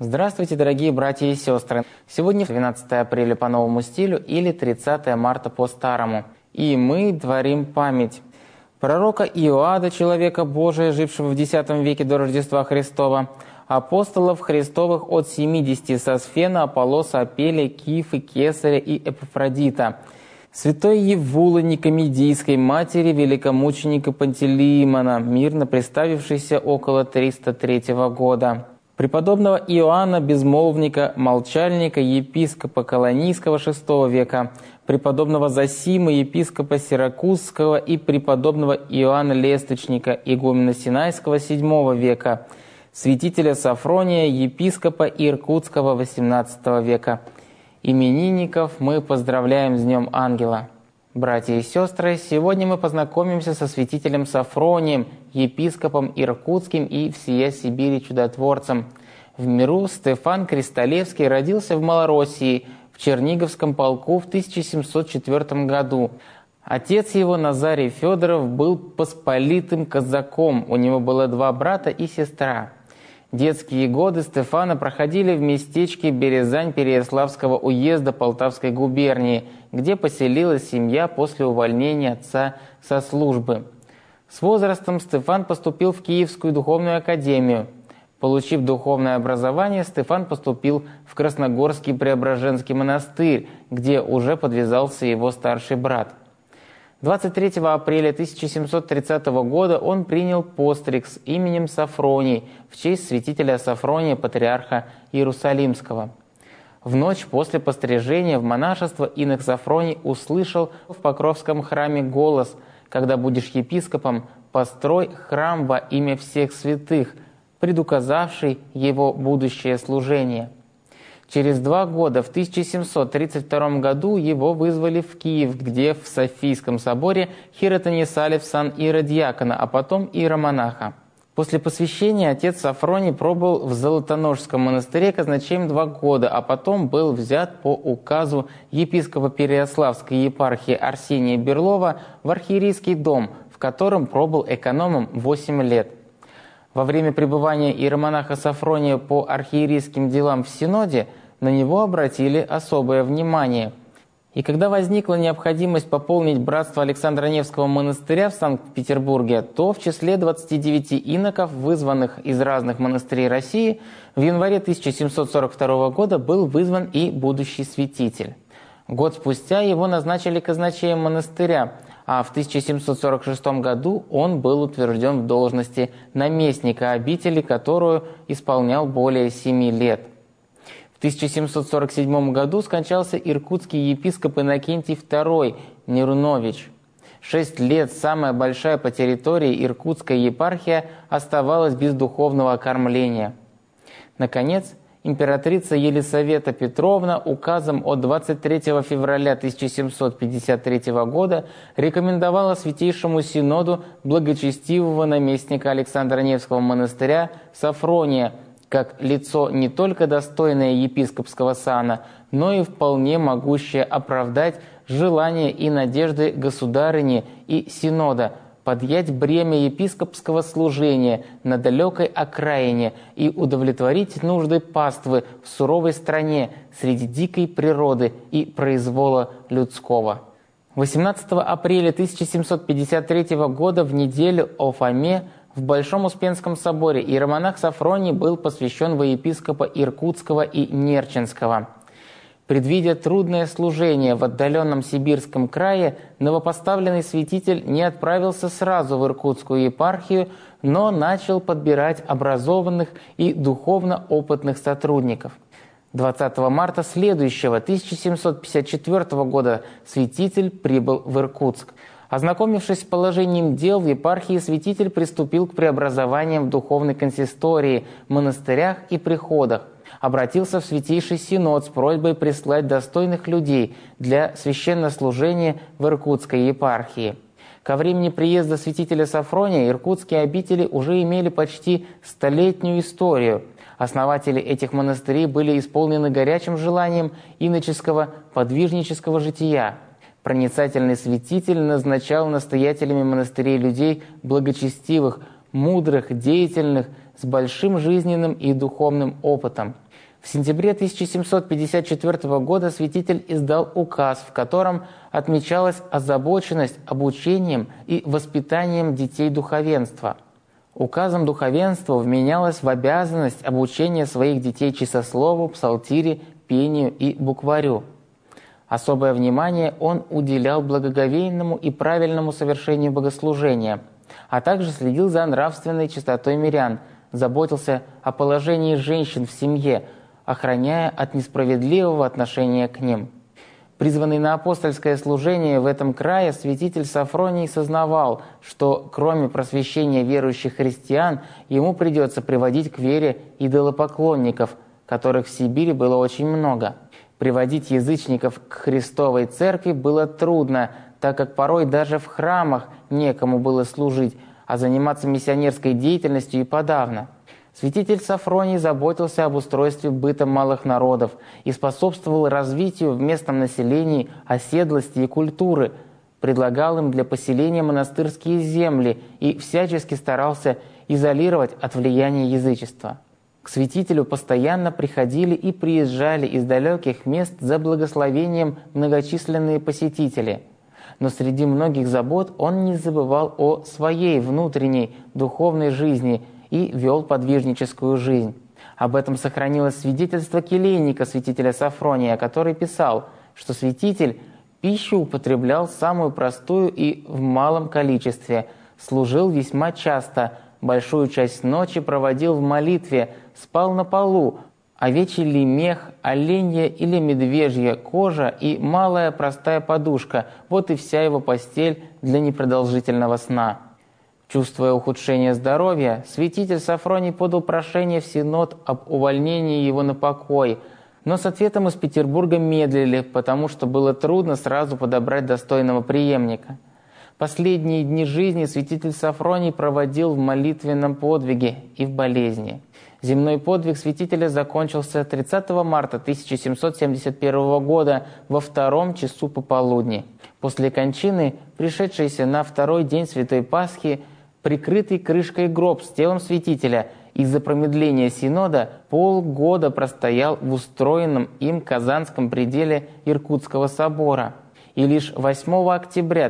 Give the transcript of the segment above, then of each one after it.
Здравствуйте, дорогие братья и сестры! Сегодня 12 апреля по новому стилю или 30 марта по старому. И мы творим память пророка Иоада, человека Божия, жившего в X веке до Рождества Христова, апостолов Христовых от 70 Сосфена, Аполлоса, Апелия, Кифы, Кесаря и Эпафродита, святой Евулы Никомедийской, матери великомученика Пантелеимона, мирно представившейся около 303 года, преподобного Иоанна Безмолвника, молчальника, епископа Колонийского VI века, преподобного Зосима, епископа Сиракузского и преподобного Иоанна Лесточника, игумена Синайского VII века, святителя Сафрония, епископа Иркутского XVIII века. Именинников мы поздравляем с Днем Ангела. Братья и сестры, сегодня мы познакомимся со святителем Сафронием, епископом Иркутским и всея Сибири чудотворцем. В миру Стефан Кристалевский родился в Малороссии, в Черниговском полку в 1704 году. Отец его, Назарий Федоров, был посполитым казаком, у него было 2 брата и сестра. Детские годы Стефана проходили в местечке Березань Переяславского уезда Полтавской губернии, где поселилась семья после увольнения отца со службы. С возрастом Стефан поступил в Киевскую духовную академию. Получив духовное образование, Стефан поступил в Красногорский Преображенский монастырь, где уже подвязался его старший брат. 23 апреля 1730 года он принял постриг с именем Сафроний в честь святителя Сафрония, патриарха Иерусалимского. В ночь после пострижения в монашество инок Сафроний услышал в Покровском храме голос: «Когда будешь епископом, построй храм во имя всех святых», предуказавший его будущее служение. Через 2 года, в 1732 году, его вызвали в Киев, где в Софийском соборе хиротонесали в сан иеродиакона, а потом иеромонаха. После посвящения отец Сафроний пробыл в Золотоножском монастыре казначеем 2 года, а потом был взят по указу епископа Переяславской епархии Арсения Берлова в архиерейский дом, в котором пробыл экономом 8 лет. Во время пребывания иеромонаха Сафрония по архиерейским делам в Синоде на него обратили особое внимание. И когда возникла необходимость пополнить братство Александра Невского монастыря в Санкт-Петербурге, то в числе 29 иноков, вызванных из разных монастырей России, в январе 1742 года был вызван и будущий святитель. Год спустя его назначили казначеем монастыря, а в 1746 году он был утвержден в должности наместника обители, которую исполнял более 7 лет. В 1747 году скончался иркутский епископ Иннокентий II Нерунович. 6 лет самая большая по территории иркутская епархия оставалась без духовного окормления. Наконец, императрица Елисавета Петровна указом от 23 февраля 1753 года рекомендовала Святейшему Синоду благочестивого наместника Александра Невского монастыря Сафрония как лицо не только достойное епископского сана, но и вполне могущее оправдать желания и надежды государыни и Синода подъять бремя епископского служения на далекой окраине и удовлетворить нужды паствы в суровой стране среди дикой природы и произвола людского. 18 апреля 1753 года в неделю о Фоме в Большом Успенском соборе иеромонах Сафроний был посвящен во епископа Иркутского и Нерчинского. Предвидя трудное служение в отдаленном Сибирском крае, новопоставленный святитель не отправился сразу в Иркутскую епархию, но начал подбирать образованных и духовно опытных сотрудников. 20 марта следующего, 1754 года, святитель прибыл в Иркутск. Ознакомившись с положением дел в епархии, святитель приступил к преобразованиям в духовной консистории, монастырях и приходах. Обратился в Святейший Синод с просьбой прислать достойных людей для священнослужения в Иркутской епархии. Ко времени приезда святителя Сафрония иркутские обители уже имели почти 100-летнюю историю. Основатели этих монастырей были исполнены горячим желанием иноческого подвижнического жития. Проницательный святитель назначал настоятелями монастырей людей благочестивых, мудрых, деятельных, с большим жизненным и духовным опытом. В сентябре 1754 года святитель издал указ, в котором отмечалась озабоченность обучением и воспитанием детей духовенства. Указом духовенству вменялось в обязанность обучения своих детей часослову, псалтире, пению и букварю. Особое внимание он уделял благоговейному и правильному совершению богослужения, а также следил за нравственной чистотой мирян, заботился о положении женщин в семье, охраняя от несправедливого отношения к ним. Призванный на апостольское служение в этом крае, святитель Сафроний сознавал, что кроме просвещения верующих христиан, ему придется приводить к вере идолопоклонников, которых в Сибири было очень много. Приводить язычников к Христовой Церкви было трудно, так как порой даже в храмах некому было служить, а заниматься миссионерской деятельностью и подавно. Святитель Сафроний заботился об устройстве быта малых народов и способствовал развитию в местном населении оседлости и культуры, предлагал им для поселения монастырские земли и всячески старался изолировать от влияния язычества. К святителю постоянно приходили и приезжали из далеких мест за благословением многочисленные посетители. Но среди многих забот он не забывал о своей внутренней духовной жизни и вел подвижническую жизнь. Об этом сохранилось свидетельство келейника святителя Сафрония, который писал, что святитель пищу употреблял самую простую и в малом количестве, служил весьма часто, большую часть ночи проводил в молитве, спал на полу, овечий ли мех, оленья или медвежья кожа и малая простая подушка – вот и вся его постель для непродолжительного сна. Чувствуя ухудшение здоровья, святитель Сафроний подал прошение в Синод об увольнении его на покой, но с ответом из Петербурга медлили, потому что было трудно сразу подобрать достойного преемника. Последние дни жизни святитель Сафроний проводил в молитвенном подвиге и в болезни. Земной подвиг святителя закончился 30 марта 1771 года во 2 часу пополудни. После кончины, пришедшийся на 2-й день Святой Пасхи, прикрытый крышкой гроб с телом святителя из-за промедления Синода полгода простоял в устроенном им Казанском пределе Иркутского собора. И лишь 8 октября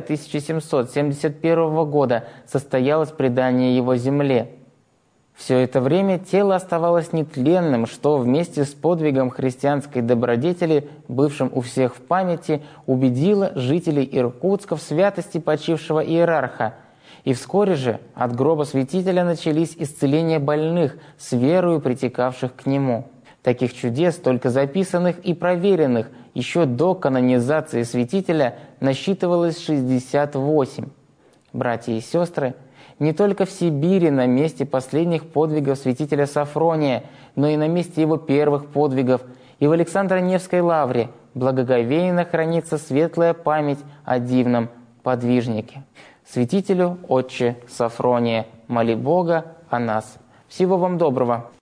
1771 года состоялось предание его земле. Все это время тело оставалось нетленным, что вместе с подвигом христианской добродетели, бывшим у всех в памяти, убедило жителей Иркутска в святости почившего иерарха. И вскоре же от гроба святителя начались исцеления больных, с верою притекавших к нему. Таких чудес, только записанных и проверенных, еще до канонизации святителя насчитывалось 68. Братья и сестры, не только в Сибири на месте последних подвигов святителя Сафрония, но и на месте его первых подвигов, и в Александро-Невской лавре благоговейно хранится светлая память о дивном подвижнике. Святителю, отче Сафрония, моли Бога о нас. Всего вам доброго!